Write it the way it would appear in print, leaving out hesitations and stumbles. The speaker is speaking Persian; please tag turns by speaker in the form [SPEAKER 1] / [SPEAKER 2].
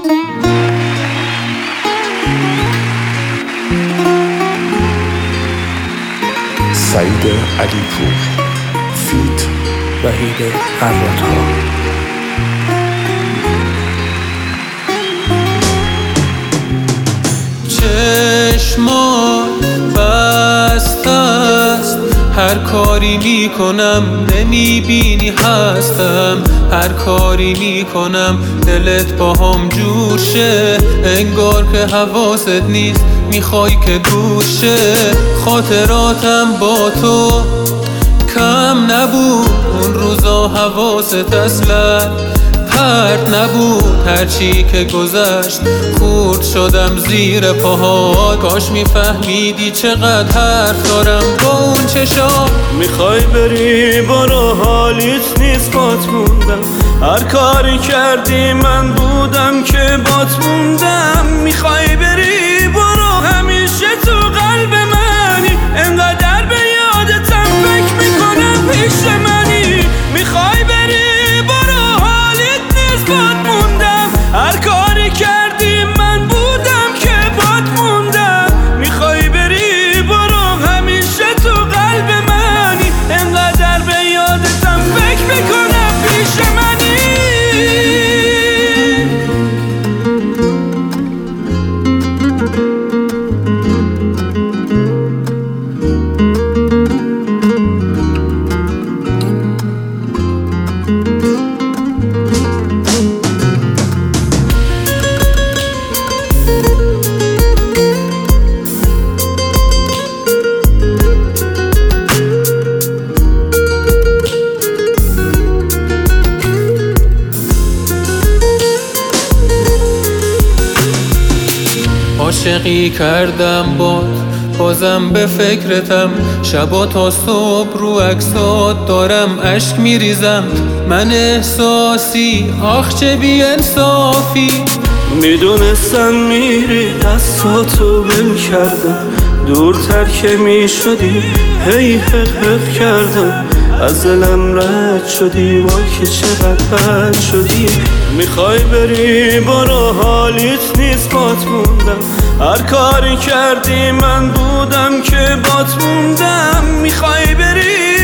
[SPEAKER 1] سعید علیپور فیت وحید قرات‌ها.
[SPEAKER 2] چشمان بسته است، هر کاری میکنم نمیبینی هستم، هر کاری میکنم دلت با هم جور شه، انگار که حواست نیست میخوای که دور شه. خاطراتم با تو کم نبود، اون روزا حواست اصلا پرت نبود، هرچی که گذشت خورد شدم زیر پاهات. کاش میفهمیدی چقدر حرف دارم با اون چشام.
[SPEAKER 3] میخوای بری برو، حالیت نیست بات موندم، هر کاری کردی من بودم که بات موندم. میخوای بری برو، همیشه تو قلب منی، انقدر به یادتم فکر میکنم پیش منی. میخوای بری برو، حالیت نیست بات موندم، هر کاری کردی من بودم که بات موندم. میخوای بری برو، همیشه تو قلب منی، انقدر به یادتم فکر میکنم پیش منی.
[SPEAKER 2] عاشقی کردم بازم به فکرتم، شبا تا صبح رو عکسات دارم اشک میریزم. من احساسی آخ چه بی انصافی،
[SPEAKER 3] میدونستم میری دستاتو بل کردم، دورتر که میشدی هی حق کردم. از دلم رد شدی وای که چقدر بد شدی. میخوای بری برو، حالیت نیست بات موندم، هر کاری کردی من بودم که بات موندم. میخوای بری